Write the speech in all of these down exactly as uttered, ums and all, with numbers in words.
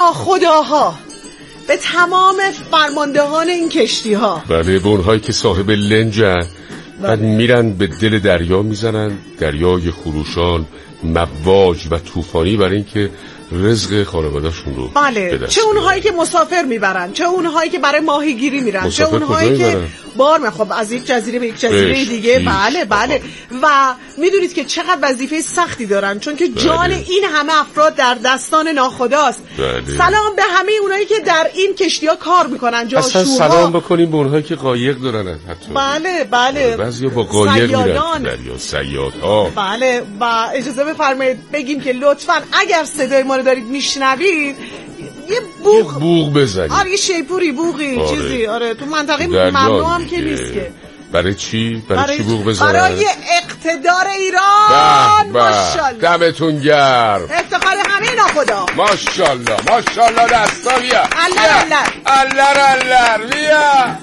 خداها، به تمام فرماندهان این کشتی ها. بله، به اونهایی که صاحب لنجن، بعد میرن به دل دریا میزنن، دریای خروشان مواج و طوفانی، برای اینکه رزق خانواده‌شون رو بله، چه اونهایی که مسافر میبرن، چه اونهایی که برای ماهیگیری میرن، چه اونهایی که بار خب از یک جزیره به یک جزیره ایش دیگه ایش. بله بله و میدونید که چقدر وظیفه سختی دارن، چون که جان بله. این همه افراد در دستان ناخداست. بله. سلام به همه اونایی که در این کشتی‌ها کار میکنن، جاشوها. اصلا سلام بکنیم به اونهایی که قایق دارن حتی. بله بله. بعضیا با قایق میرن دریا، صیادها. بله، و اجازه بفرمایید بگیم که لطفاً اگر صدای ما رو دارید میشنوید یه بوق یه بوق بزنید. آره یه شیپوری بوقی آره. چیزی آره تو منطقه ممنوع هم که نیست که. برای چی؟ برای, برای چی بوق بزنید؟ برای اقتدار ایران. ماشاءالله. دمتون گرم. افتخار همه ناخدا. ماشاءالله ماشاءالله. دستا بیا. الله الله. الله الله بیا.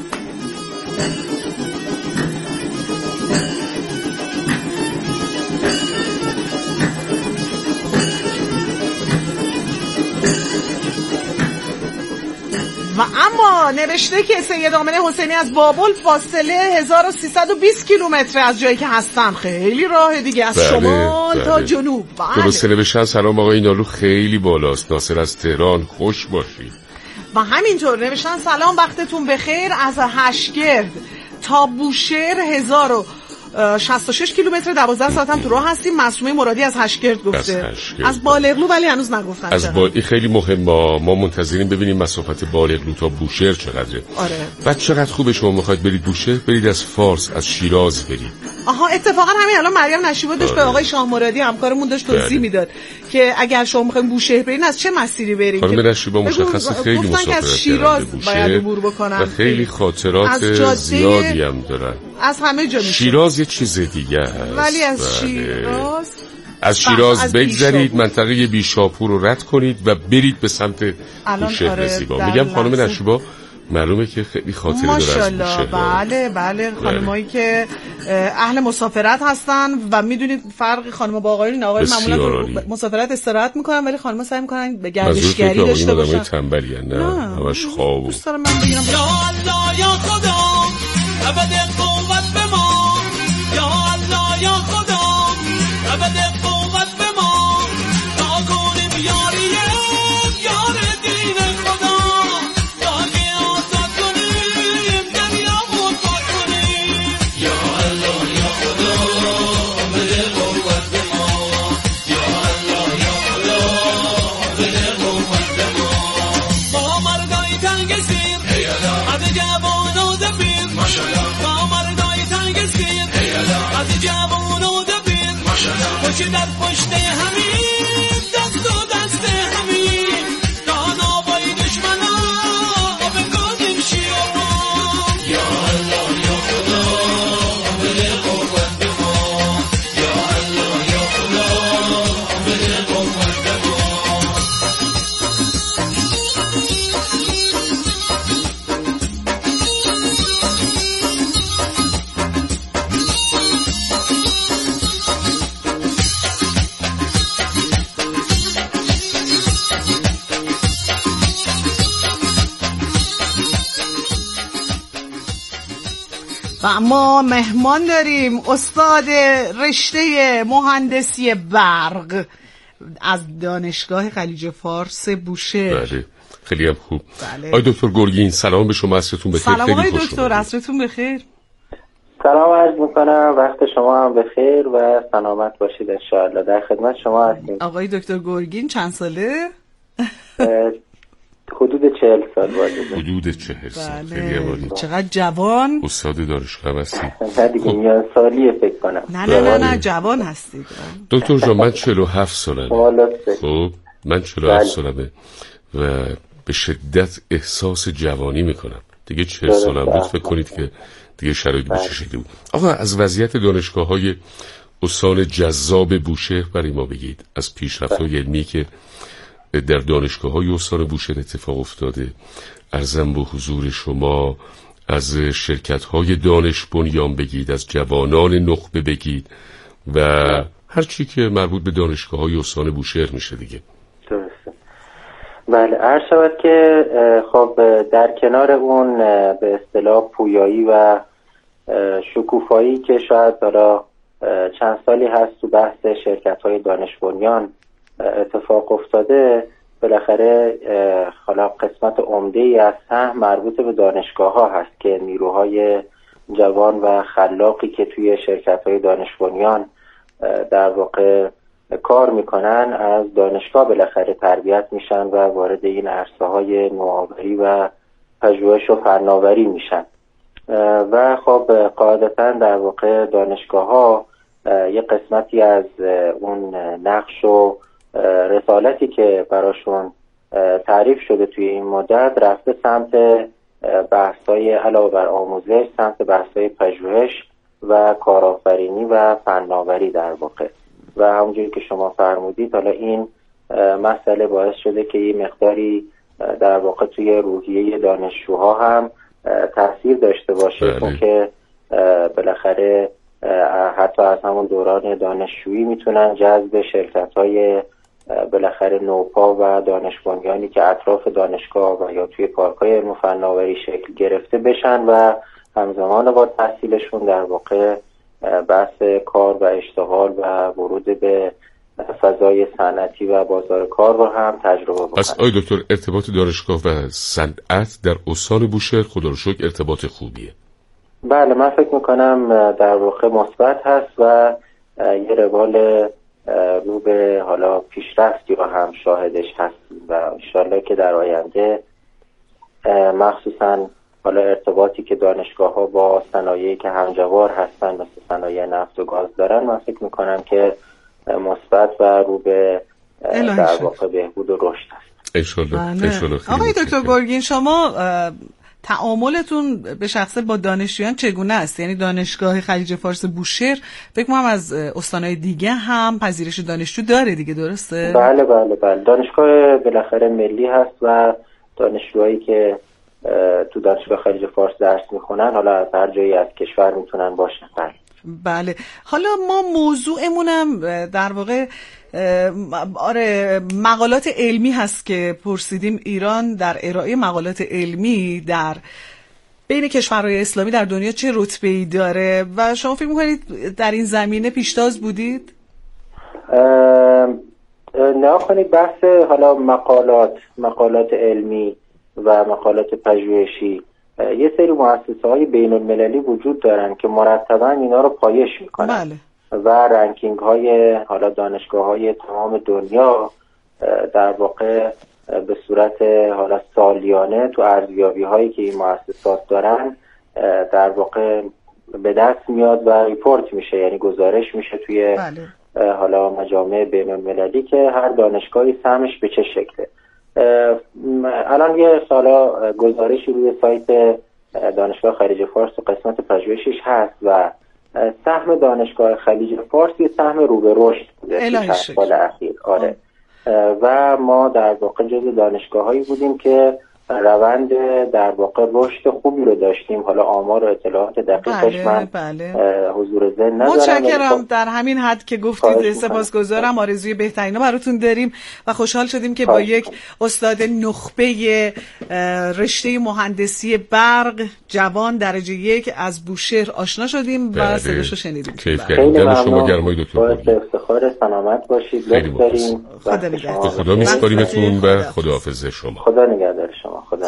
و اما نوشته که سید آمنه حسینی از بابل فاصله هزار و سیصد و بیست کیلومتر از جایی که هستم، خیلی راه دیگه، از بله، شمال بله. تا جنوب. بله. درسته نوشتن سلام آقای نالو خیلی بالاست، ناصر از تهران، خوش باشید. و همینطور نوشتن سلام وقتتون بخیر، از هشگرد تا بوشهر هزار و شصت و شش کیلومتر، دوازده ساعت هم تو راه هستیم. معصومه مرادی از هشگرد گفته. از, هشگرد. از بالغلو ولی هنوز نگفتن. از با... این خیلی مهمه، ما منتظریم ببینیم مسافت بالغلو تا بوشهر چقدره. آره. بعد چقدر خوبه شما میخواید برید بوشهر، برید از فارس، از شیراز برید. آها، اتفاقا همین الان مریم نشیبا داشت به آقای شاه مرادی همکارمون داشت توضیح میداد که اگر شما میخواین بوشهر برین از چه مسیری برین. خانم نشیبا مشخصه خیلی مسافرت از شیراز باید عبور بکنن. خیلی خاطرات زیادی هم دارن. از همه جا میشه. شیراز یه چیز دیگه هست. ولی از شیراز از شیراز بگذرید، منطقه بیشاپور رو رد کنید و برید به سمت بوشهر زیبا. میگم خانم نشیبا معلومه که خیلی خاطره داره از بوشهر. بله بله، خانمایی که اهل مسافرت هستن و میدونید فرق خانم با آقایون، آقایون معمولا مسافرت استراحت میکنن ولی خانم‌ها سعی میکنن به گردشگری داشته باشن. آدمای تنبلی ان، نه همش خواب. دوست دارم من بگم یا الله یا خدا ابد قوت به ما، یا الله یا خدا ابد قوت به ما، تا کنیم یاری یار دین خدا، تا که آزاد کنیم دریا مطلق کنیم. یا الله یا خدا ابد قوت به ما، یا الله یا خدا ابد قوت به ما. با مردای تنگ سیر از جوان و دبیر، با مردای تنگ سیر از جوان و دبیر، پشت در پشت همین، دست و دست همین، دانابای دشمنا بکنیم شیران. یا الله یا خدا بده قوت به ما، یا الله یا خدا بده قوت به ما. و ما مهمان داریم، استاد رشته مهندسی برق از دانشگاه خلیج فارس بوشهر. بله، خیلی هم خوب. بله. آقای دکتر گرگین سلام به شما، عصرتون بخیر. سلام آقای دکتر، عصرتون بخیر. سلام عرض میکنم، وقت شما هم بخیر و سلامت باشید انشاءالله. در خدمت شما هستیم. آقای دکتر گرگین چند ساله؟ حدود چهل سال باشه. حدود چهل سال. بله. چقدر جوان. استاد دانشگاه هستید. نه دیگه میان سالیه فکر کنم. نه نه نه نه جوان هستید. دکتر جان من چهل و هفت سالمه. خب من چهل و هفت سالمه و به شدت احساس جوانی میکنم. دیگه چهل سالم بود، فکر کنید که دیگه شرایط به چه شکلی بود. آقا از وضعیت دانشگاه‌های استان جذاب بوشهر برای ما بگید، از پیشرفت‌های علمی که در دانشگاه‌های استان بوشهر اتفاق افتاده. عرضم به حضور شما از شرکت‌های دانش بنیان بگید، از جوانان نخبه بگید و هر چی که مربوط به دانشگاه‌های استان بوشهر میشه دیگه. درسته. بله، عرض شود که خب در کنار اون به اصطلاح پویایی و شکوفایی که شاید حالا چند سالی هست تو بحث شرکت‌های دانش بنیان اتفاق افتاده، بالاخره حالا قسمت عمده‌ای از سهم مربوط به دانشگاه‌ها هست که نیروهای جوان و خلاقی که توی شرکت‌های دانش بنیان در واقع کار میکنن از دانشگاه بالاخره تربیت میشن و وارد این عرصه‌های نوآوری و پژوهش و فناوری میشن و خب قاعدتاً در واقع دانشگاه‌ها یه قسمتی از اون نقش و رسالتی که براشون تعریف شده توی این مدت رفته سمت بحث‌های علاوه بر آموزش، سمت بحث‌های پژوهش و کارآفرینی و فناوری در واقع. و همونجوری که شما فرمودید حالا این مسئله باعث شده که یه مقداری در واقع توی روحیه دانشجوها هم تاثیر داشته باشه، چون که بالاخره حتی از همون دوران دانشجویی میتونن جذب شرکت‌های بالاخره نوپا و دانش بنیانی که اطراف دانشگاه و یا توی پارک‌های علم و فناوری شکل گرفته بشن و همزمان با تحصیلشون در واقع بحث کار و اشتغال و ورود به فضای صنعتی و بازار کار رو هم تجربه بکنن. پس آقای دکتر ارتباط دانشگاه و صنعت در استان بوشهر خدا رو شکر ارتباط خوبیه؟ بله، من فکر میکنم در واقع مثبت هست و یه روال رو به حالا پیشرفتی رو هم شاهدش هستیم و انشالله که در آینده مخصوصاً حالا ارتباطی که دانشگاه ها با صنایعی که همجوار هستن مثل صنایع نفت و گاز دارن، من فکر میکنم که مثبت و رو به در واقع بهبود و رشد هست. انشالله. آقای دکتر گرگین، شما تعاملتون به شخصه با دانشجویان چگونه است؟ یعنی دانشگاه خلیج فارس بوشهر فکر کنم از استانهای دیگه هم پذیرش دانشجو داره دیگه، درسته؟ بله بله بله دانشگاه بالاخره ملی هست و دانشجوهایی که تو دانشگاه خلیج فارس درس میخونن حالا از هر جایی از کشور میتونن باشن. بله بله. حالا ما موضوعمونم در واقع آره مقالات علمی هست که پرسیدیم ایران در ارائه مقالات علمی در بین کشورهای اسلامی در دنیا چه رتبه‌ای داره و شما فکر می‌کنید در این زمینه پیشتاز بودید؟ نه کنید بحث حالا مقالات مقالات علمی و مقالات پژوهشی، یه سری مؤسسه‌های بین‌المللی وجود دارن که مرتباً اینا رو پایش میکنن. بله. و رنکینگ های حالا دانشگاه های تمام دنیا در واقع به صورت حالا سالیانه تو ارزیابی هایی که این مؤسسات دارن در واقع به دست میاد و ریپورت میشه، یعنی گزارش میشه توی بله. حالا مجامع بین‌المللی که هر دانشگاهی سهمش به چه شکله. الان یه حالا گزارشی روی سایت دانشگاه خلیج فارس و قسمت پژوهشیش هست و سهم دانشگاه خلیج فارس یه سهم رو به رشد بوده چند سال اخیر. آره. و ما در واقع جز دانشگاه‌هایی بودیم که روند در واقع رشد خوبی رو داشتیم. حالا آمار و اطلاعات دقیقش بله، من بله. حضور ذهن ندارم. متشکرم. در همین حد که گفتید سپاسگزارم. آرزوی بهترین رو براتون داریم و خوشحال شدیم که با یک استاد نخبه رشته مهندسی برق جوان درجه یک از بوشهر آشنا شدیم و صداشو رو شنیدیم. کیف کردیم. شما گرمای دکتر. باعث افتخار، سلامت باشید. لطف داریم. خدا نگهدار. خدا میسپاریمتون و خداحافظ شما. خدا نگهدار شما. خدا.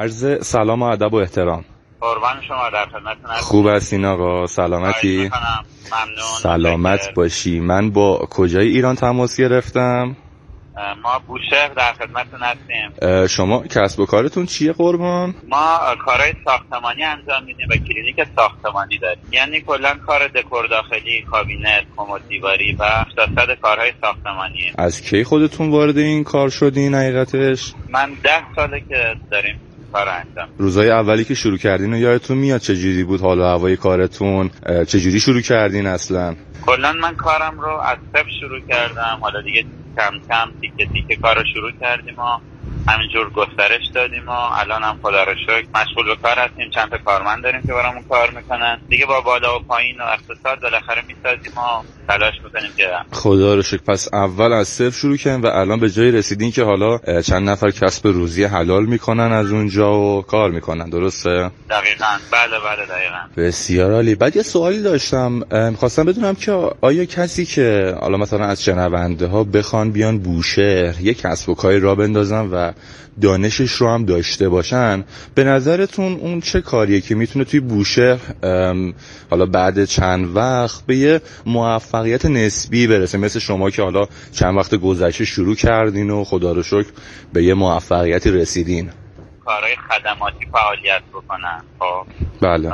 عرض سلام و ادب و احترام. قربان شما، در خدمتتون هستم. خوب هستین آقا؟ سلامتی؟ ممنون. سلامت متشکر. باشی. من با کجای ایران تماس گرفتم؟ ما بوشهر در خدمتتون هستیم. شما کسب و کارتون چیه قربان؟ ما کارهای ساختمانی انجام میدیم و کلینیک ساختمانی داریم، یعنی کلا کار دکور داخلی، کابینت، کمد دیواری و صد کارهای ساختمانی. از کی خودتون وارد این کار شدین حقیقتش؟ من ده ساله که داریم کار انجام. روزای اولی که شروع کردین و یادتون میاد چجوری بود حال و هوای کارتون؟ چجوری شروع کردین اصلا؟ کلا من کارم رو از صفر شروع کردم، حالا دیگه کم کم تیکه تیکه کار رو شروع کردیم و همینجور گسترش دادیم و الان هم خدا رو شکر مشغول به کار هستیم. چند تا کارمند داریم که برامون کار میکنن دیگه، با بالا و پایین و اقتصاد بالاخره میسازیم و تلاش میکنیم که خدا رو شکر. پس اول از صفر شروع کردیم و الان به جایی رسیدین که حالا چند نفر کسب روزی حلال میکنن از اونجا و کار میکنن، درسته؟ دقیقاً. بله بله دقیقاً. بسیار عالی. بعد یه سوالی داشتم، میخواستم بدونم که آیا کسی که حالا مثلا از شنونده ها بخوان بیان بوشهر یک کسب و کاری را بندازن و دانشش رو هم داشته باشن، به نظرتون اون چه کاریه که میتونه توی بوشهر حالا بعد چند وقت به یه موفقیت نسبی برسه، مثل شما که حالا چند وقت گذشته شروع کردین و خدا رو شکر به یه موفقیتی رسیدین؟ کارهای خدماتی فعالیت بکنن. خب بله.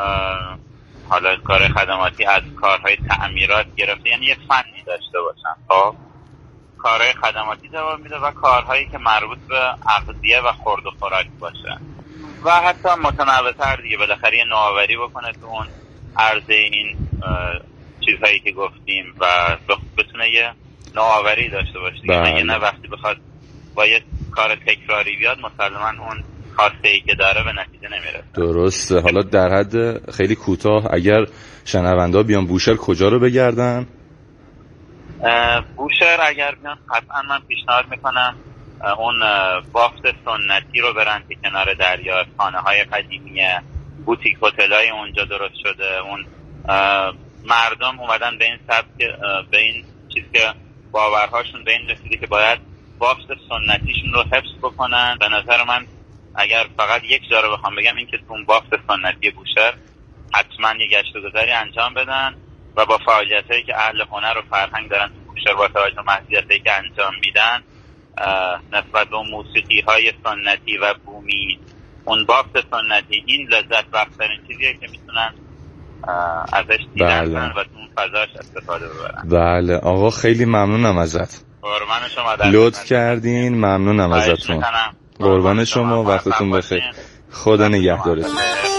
حالا کار خدماتی از کارهای تعمیرات گرفته، یعنی یه فنی داشته باشن. خب کارهای خدماتی جواب میده و کارهایی که مربوط به اغذیه و خورد و خوراک باشه و حتی متنوع‌تر دیگه، بالاخره یه نوآوری بکنه تو اون عرضه این چیزهایی که گفتیم و بتونه یه نوآوری داشته باشه دیگه. بله. نه وقتی بخواد با یه کار تکراری بیاد مسلماً اون خواسته‌ای که داره به نتیجه نمیرسه. درسته. حالا در حد خیلی کوتاه اگر شنوندا بیان بوشهر کجا رو بگردن؟ بوشهر اگر بیان قطعا من پیشنهاد میکنم اون بافت سنتی رو برن که کنار دریا، خانه های قدیمیه، بوتیک هتل های اونجا درست شده. اون مردم اومدن به این سبک، به این چیز که باورهاشون به این رسیده که باید بافت سنتیشون رو حفظ بکنن. به نظر من اگر فقط یک جا رو بخوام بگم این که تو بافت سنتی بوشهر حتما یه گشت و گذاری انجام بدن و با فعالیتایی که اهل هنر و فرهنگ دارن تو بوشهر با توجه به محدودیتایی که انجام میدن نسبت به موسیقی های سنتی و بومی، اون بافت سنتی، این لذت بخشترین چیزیه که میتونن ازش دیدن بله. و اون فضاش استفاده ببرن. بله آقا خیلی ممنونم ازت. قربان شما. لطف کردین. ممنونم ازتون. قربان شما. وقتتون بخیر. خدا نگهدارتون.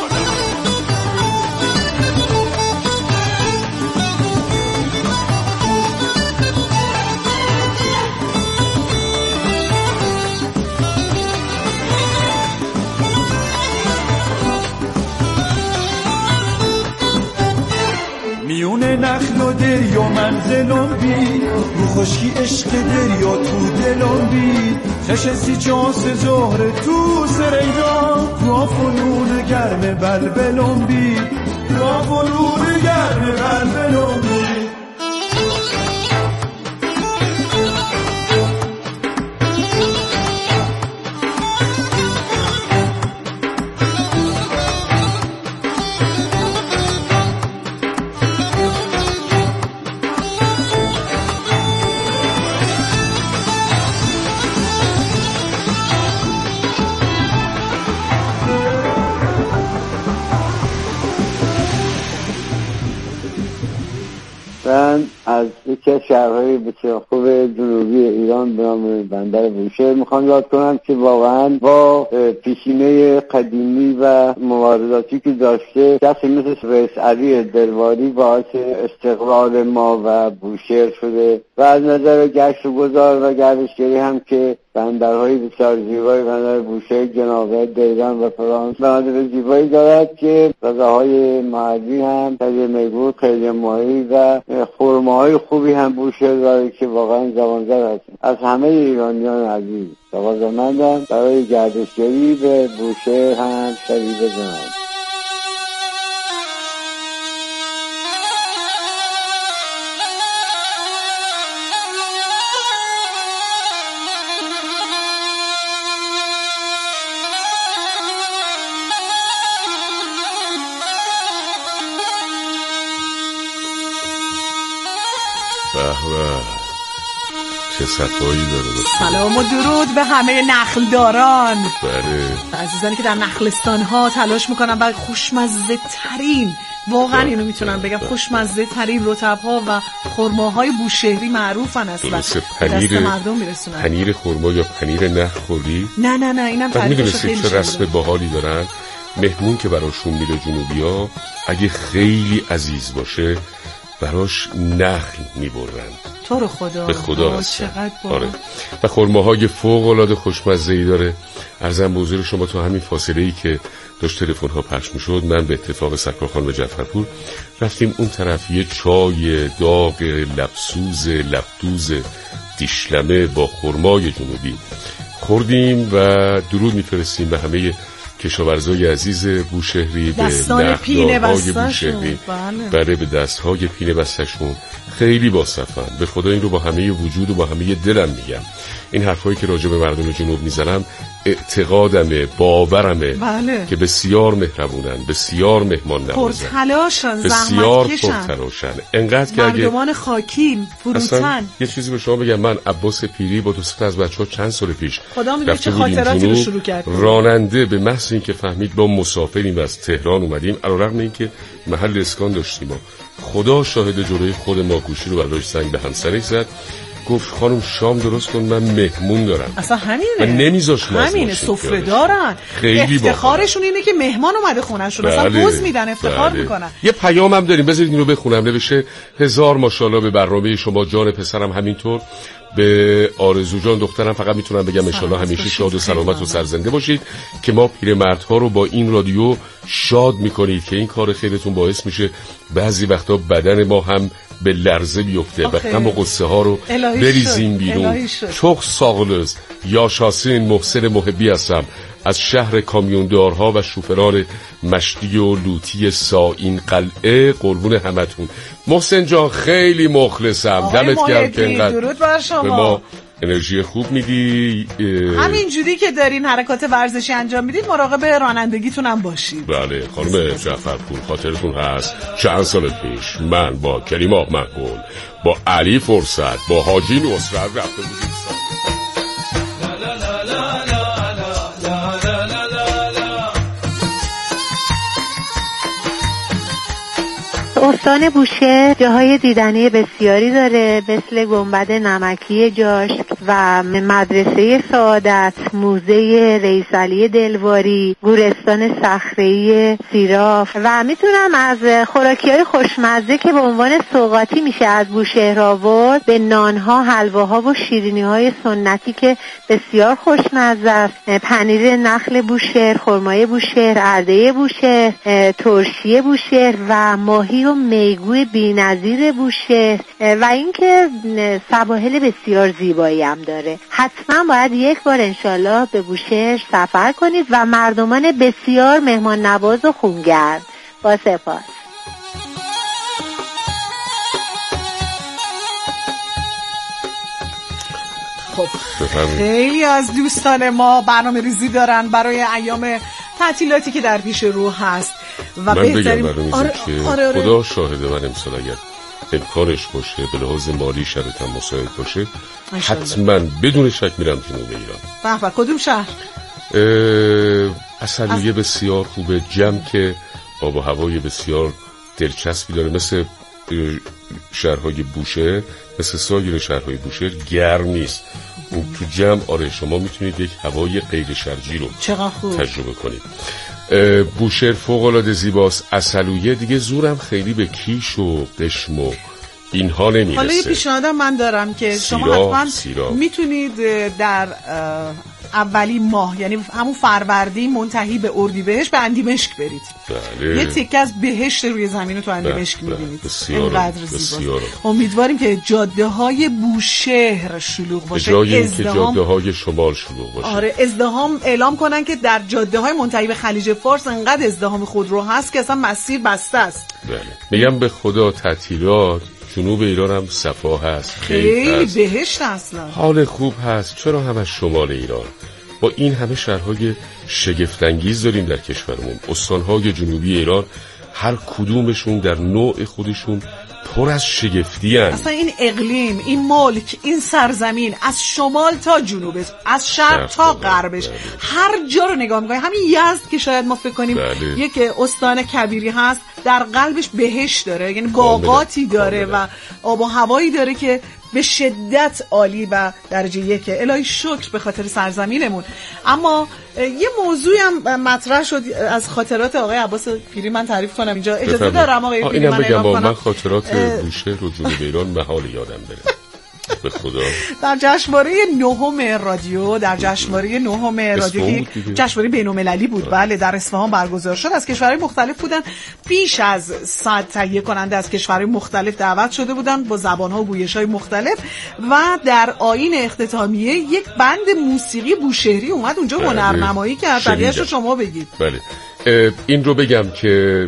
میون نخل و دریا منزلم بی، رو خشکی عشق دریا تو دلم بی، نشستی چاس زهر تو سرینا، تو آفنون گرم بلبلم بی، تو آفنون گرم بلبلم بی. من از یکی از شهرهای بسیار خوب جنوبی ایران به نام بندر بوشهر میخوام یاد کنم که واقعا با پیشینه قدیمی و مبارزاتی که داشته کسی مثل رئیس علی دلواری باعث استقرار ما و بوشهر شده و از نظر گشت و گذار و گردشگری هم که بندرهای بسیار زیبای بندر بوشهر، جنابه، دیلان و فرانس بندر زیبایی دارد که غذاهای محلی هم خیلی میگو، خیلی ماهی و خرماهای خوبی هم بوشهر داره که واقعا زبانزد هستند. از همه ایرانیان عزیز تقاضامندم برای گردشگری به بوشهر هم سری بزنند. چه صفایی داره. سلام و درود به همه نخلداران. بله. عزیزانی که در نخلستان ها تلاش میکنن و خوشمزه ترین، واقعا اینو میتونم بگم، خوشمزه ترین رطب ها و خرماهای بوشهری معروفن اصلا. پنیر مردم میرسونن. پنیر خرما یا پنیر نخ خوردی؟ نه نه نه اینم تعریفش خیلی چه رسم باحالی دارن. مهمون که براشون میره جنوبیا، اگه خیلی عزیز باشه براش نخل میبرن. تو رو خدا. به خدا چقدر آره. و خرماهای فوق العاده خوشمزه‌ای داره. عرضم به حضور شما تو همین فاصله‌ای که داشت تلفن ها پخش میشد، من به اتفاق سکران خانم جعفرپور رفتیم اون طرف، یه چای داغ لبسوز لبدوز دیشلمه با خرمای جنوبی خوردیم و درود میفرستیم به همه کشاورزای عزیز بوشهری، به نخلدارهای بوشهری، بله به دستهای پینه بستشون خیلی باصفن. به خدا این رو با همه وجود و با همه دلم میگم. این حرفایی که راجع به مردم جنوب میزنم اعتقادمه، باورمه، بله. که بسیار مهربونن، بسیار مهمان نوازن، پرتلاشن، بسیار پرتلاشن، انقدر که اگه مردمان خاکین فروتن. یه چیزی به شما بگم، من عباس پیری با دوست از بچه‌ها چند سال پیش خدا میدونه چه خاطراتی رو شروع کردیم. راننده به محض اینکه فهمید با مسافریم از تهران اومدیم، علیرغم اینکه محل اسکان داشتیم و خدا شاهد جلوی خود ما گوشی رو برداشت سنگ به همسرش زد، گفت خانم شام درست کن، من مهمون دارم. اصلا همینه، من نمیذاش ما همینه، سفره دارن. خیلی افتخارشون اینه که مهمان اومده خونه‌شون، اصلا پوز میدن، افتخار بله. میکنن. یه پیام هم داریم، بذارید اینو بخونم. نوشته هزار ماشاءالله به برنامه شما، جان پسرم همینطور. به آرزو جان دخترم فقط میتونم بگم ان شاءالله همیشه شاد و سلامت و سرزنده باشید، که ما پیرمردها رو با این رادیو شاد میکنید، که این کار خیرتون باعث میشه بعضی وقتا بدن ما هم به لرزه بیفته و غم و قصه ها رو بریزیم بیرون. çok sağolunuz. یاشاسین محسن محبی هستم از شهر کامیوندارها و شوفران مشتی و لوتی ساین قلعه. قربون همتون. محسن جان خیلی مخلصم، دمت گرم که اینقدر به ما انرژی خوب میدی. همین جوری که دارین حرکات ورزشی انجام میدید، مراقب رانندگیتون هم باشید. بله خانم جعفرپور، خاطرتون هست چند سال پیش من با کریم آق مقبول، با علی فرصت، با حاجی نصرت رفته بودیم استان بوشهر جاهای دیدنی بسیاری داره، مثل گنبد نمکی جاشک و مدرسه سعادت، موزه رئیس علی دلواری، گورستان صخره‌ای سیراف. و میتونم از خوراکی‌های خوشمزه که به عنوان سوغاتی میشه از بوشهر آورد، به نانها، حلواها و شیرینی‌های سنتی که بسیار خوشمزه است. پنیر نخل بوشهر، خرمای بوشهر، ارده بوشهر، ترشی بوشهر و ماهی و میگوی بی‌نظیر بوشهر و اینکه سواحل بسیار زیبایی هم داره. حتما باید یک بار انشالله به بوشهر سفر کنید و مردمان بسیار مهمان نواز و خونگرم. با سپاس. خب خیلی از دوستان ما برنامه ریزی دارن برای ایام تعطیلاتی که در پیش رو هست و من بهترین بگم برای آره، که آره آره. خدا شاهده، من امسال اگر امکانش باشه، به لحاظ مالی شرطم مساعد باشه، حتما بدون شک میرم جنوب ایران. به به. کدوم شهر؟ عسلویه از... بسیار خوبه، جمع که آب و هوای بسیار دلچسبی داره، مثل شهرهای بوشهر، مثل سایر شهرهای بوشهر گرم نیست. اون تو جمع آره شما میتونید یک هوای غیر شرجی رو تجربه کنید. بوشهر فوق‌العاده زیباست. عسلویه دیگه زورم خیلی به کیش و قشم و اینها نمیرسه. حالا یه پیشنهادم من دارم که شما حتما میتونید در اولین ماه، یعنی همون فروردین منتهی به اردیبهشت، به اندیمشک برید. بله. یه تکه از بهشت روی زمین رو تو اندیمشک میبینید. اینقدر زیباست. امیدواریم که جاده های بوشهر شلوغ باشه، جای ازدهام... که جاده های شمال شلوغ باشه. آره ازدهام اعلام کنن که در جاده های منتهی به خلیج فارس انقدر ازدهام خودرو هست که اصلا مسیر بسته است. بله. میگم به خدا تعطیلات جنوب ایران هم صفا هست، خیلی بهشت اصلا، حال خوب هست. چرا همش شمال ایران با این همه شهرهای شگفت‌انگیز داریم در کشورمون؟ استانهای جنوبی ایران هر کدومشون در نوع خودشون پر از شگفتی هستند. اصلا این اقلیم، این ملک، این سرزمین از شمال تا جنوب، از شرق تا غربش، بله. هر جا رو نگاه می‌کنی، همین یزد که شاید ما فکر کنیم بله. یک استان کبیری هست، در قلبش بهشت داره، یعنی باغاتی داره و آب و هوایی داره که به شدت عالی و درجه یکه. الهی شکر به خاطر سرزمینمون. اما یه موضوعی هم مطرح شد از خاطرات آقای عباس پیری، من تعریف کنم اینجا، اجازه دارم آقای پیری من اعلام کنم؟ من خاطرات بوشهر و جنوب ایران محال یادم بره به خدا. در جشنواره نهم رادیو، در جشنواره نهم رادیو که جشنواره بین‌المللی بود، بله، در اصفهان برگزار شد. از کشورهای مختلف بودن، بیش از صد تهیه کننده از کشورهای مختلف دعوت شده بودن با زبان‌ها و گویش‌های مختلف و در آیین اختتامیه یک بند موسیقی بوشهری اومد اونجا هنرنمایی کرد. بقیه‌اشو شما بگید. بله، این رو بگم که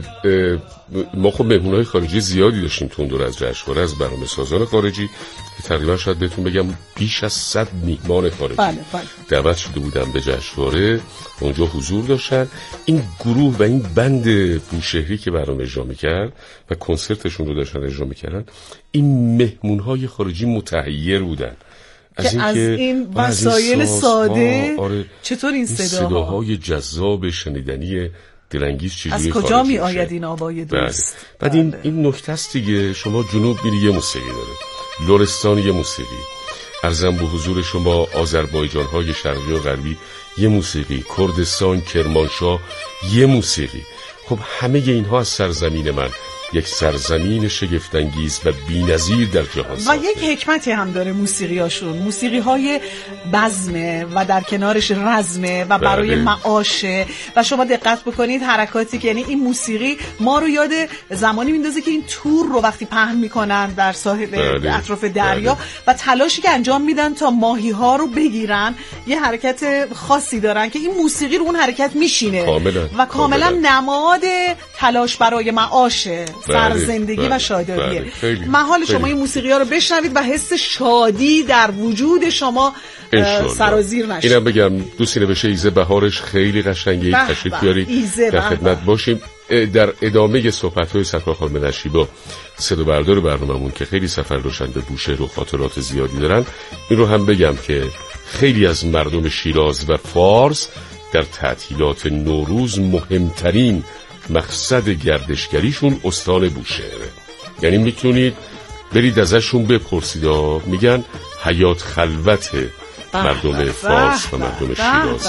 ما خب مهمونای خارجی زیادی داشتیم تو اون دور از جشنواره، از برنامه‌سازان خارجی که تقریبا شاید بهتون بگم بیش از صد میهمان خارجی بله، بله. دعوت شده بودن به جشنواره، اونجا حضور داشتن. این گروه و این بند بوشهری که برنامه اجرا می‌کرد و کنسرتشون رو داشتن اجرا می‌کردن، این مهمونهای خارجی متحیر بودن از این, از این وسایل ساده. آره، چطور این صداها، صداهای جذاب شنیدنی دلانگیز چجوری از کجا می آید این آوای دوست؟ بعد بله. این این نکته است دیگه، شما جنوب میری یه موسیقی داره، لرستان یه موسیقی، عرضم به حضور شما آذربایجان های شرقی و غربی یه موسیقی، کردستان، کرمانشاه یه موسیقی. خب همه اینها از سرزمین من، یک سرزمین شگفت‌انگیز و بی‌نظیر در جهان و یک حکمتی هم داره موسیقیاشون، موسیقی‌های بزمه و در کنارش رزمه و برای بله. معاشه و شما دقت بکنید حرکاتی که، یعنی این موسیقی ما رو یاد زمانی میندازه که این تور رو وقتی پهن میکنن در ساحل بله. اطراف دریا بله. و تلاشی که انجام میدن تا ماهی‌ها رو بگیرن، یه حرکت خاصی دارن که این موسیقی رو اون حرکت میشینه کاملا. و کاملا نماد تلاش برای معاشه، سرزندگی بله، و شادابیه. بله، محال شما این موسیقی ها رو بشنوید و حس شادی در وجود شما سرازیر نشه. اینم بگم دوستی نوشه ایزه بهارش خیلی قشنگه، تشریف بیارید در خدمت باشیم. در ادامه صحبت‌های سرکار خانم نشیبا، صدا بردار برنامه‌مون که خیلی سفر داشتن به بوشهر و خاطرات زیادی دارن، این رو هم بگم که خیلی از مردم شیراز و فارس در تعطیلات نوروز مهمترین مقصد گردشگریشون استان بوشهره. یعنی میتونید برید ازشون بپرسید، میگن حیات خلوت مردم فارس و مردم شیراز.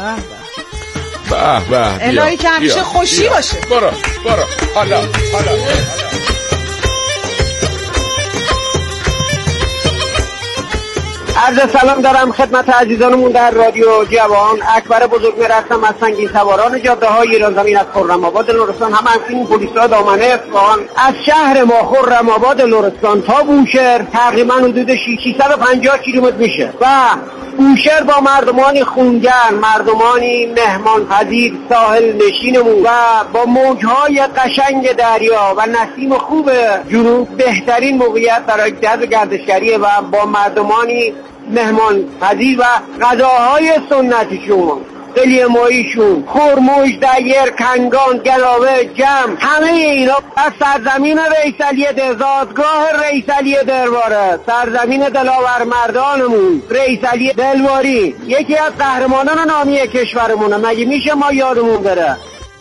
به به الهی که همیشه خوشی باشه. برو برو حالا حالا عرض سلام دارم خدمت عزیزانمون در رادیو جوان. اکبر بزرگ میرسم از سنگین سواران جاده های ایران زمین، از خرم آباد لرستان، هم همچنین پلیسا دامنه اصفهان. از شهر ما خرم آباد لرستان تا بوشهر تقریبا حدود ششصد و پنجاه کیلومتر میشه و بوشهر با مردمانی خونگرم، مردمانی مهمان پذیر، ساحل نشینمون و با موجهای قشنگ دریا و نسیم خوب جنوب بهترین موقعیت برای جذب گردشگری و با مردمانی مهمان پذیر و غذاهای سنتیشون، قلی ماهیشون، خرموش، دیر، کنگان، گلاوه، جم، همه اینا از سرزمین رئیس علی دزادگاه رئیس علی درباره، سرزمین دلاور مردانمون رئیس علی دلواری، یکی از قهرمانان نامی کشورمونه. مگه میشه ما یادمون بره؟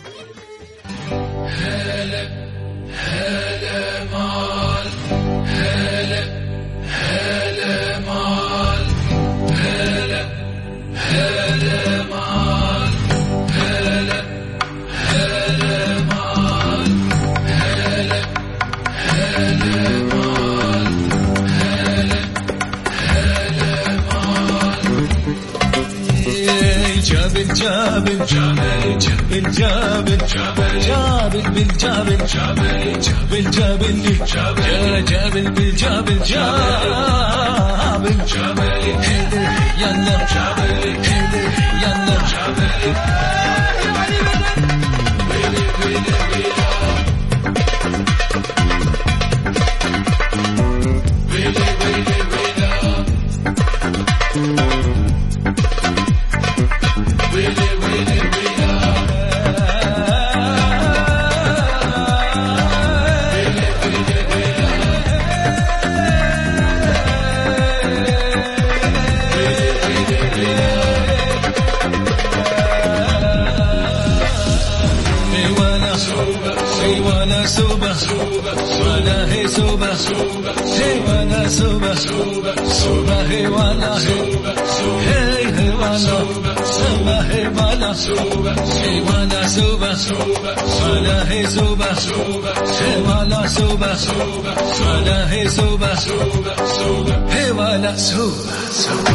جابل جابل جابل جابل جابل بالجابل جابل جابل جابل جابل جابل بالجابل جابل جابل يلا جابل يلا جابل soba soba hey wala hey hey wala soba hey wala hey wala soba wala hey soba hey wala soba wala hey soba hey wala soba soba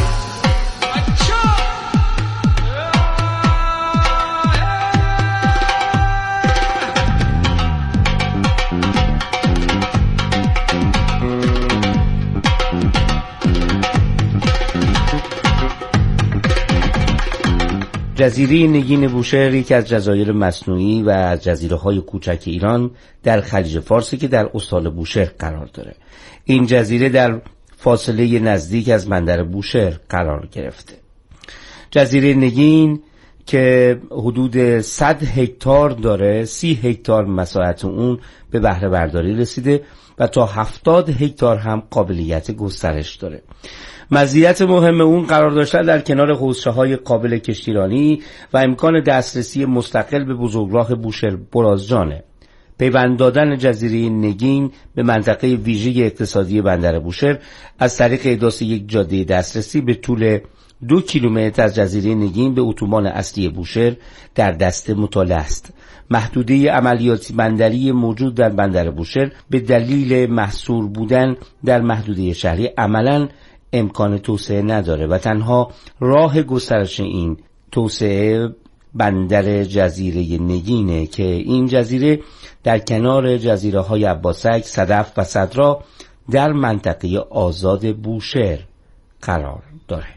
جزیره نگین بوشهر یکی از جزایر مصنوعی و از جزیره‌های کوچک ایران در خلیج فارس که در استان بوشهر قرار داره. این جزیره در فاصله نزدیک از بندر بوشهر قرار گرفته. جزیره نگین که حدود صد هکتار داره، سی هکتار مساحت اون به بهره برداری رسیده و تا هفتاد هکتار هم قابلیت گسترش داره. مزیت مهم اون قرار داشتن در کنار حوضچه‌های قابل کشتیرانی و امکان دسترسی مستقل به بزرگراه بوشهر برازجانه. پیوند دادن جزیره نگین به منطقه ویژه اقتصادی بندر بوشهر از طریق احداث یک جاده دسترسی به طول دو کیلومتر از جزیره نگین به اتوبان اصلی بوشهر در دست مطالعه است. محدوده عملیاتی بندری موجود در بندر بوشهر به دلیل محصور بودن در محدوده شهری عملاً امکان توسعه نداره و تنها راه گسترش این توسعه بندر جزیره نگینه که این جزیره در کنار جزیره های عباسک، صدف و صدرا در منطقه آزاد بوشهر قرار داره.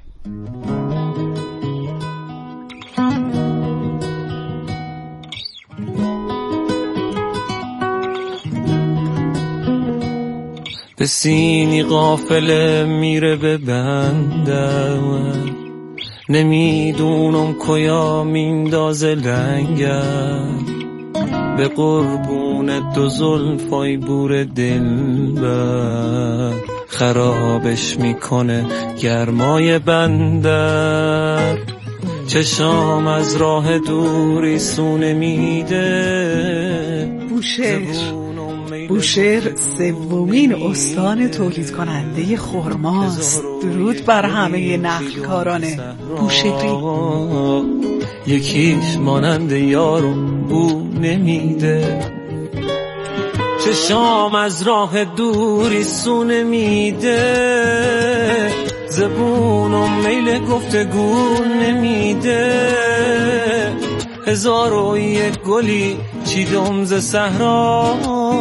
به سینی قافله میره به بندر، نمیدونم کجا میندازه لنگر، به قربون دو زلفای بور دلبر خرابش میکنه گرمای بندر. چشام از راه دوری سونه میده. بوشهر بوشهر سومین استان تولید کننده خرماست. درود بر همه نخلکاران بوشهری. یکیش مانند یارو بو نمیده، چشام از راه دوری سونه میده، زبونم میل گفتگو نمیده، هزار و یک گلی چیدم ز صحرا،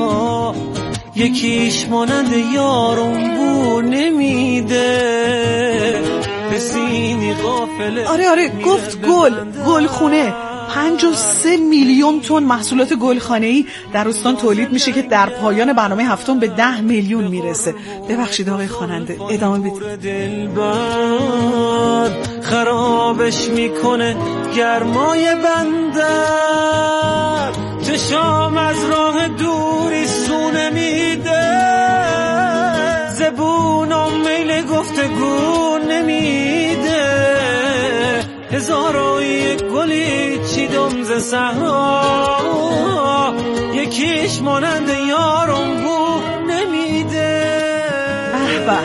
یکیش مانند یارم بو نمیده، به سینی قافله. آره آره گفت گل گلخونه. پنج و سه میلیون تن محصولات گلخانه‌ای در استان تولید میشه که در پایان برنامه هفتم به ده میلیون میرسه. ببخشید آقای خواننده ادامه بدید. خرابش میکنه گرمای بندر، چشام از راه دوری سونه میده، زبونم میل گفتگو نمیده، هزار و یک گلی چیدم ز صحرا، یکیش مانند یارم بو نمیده.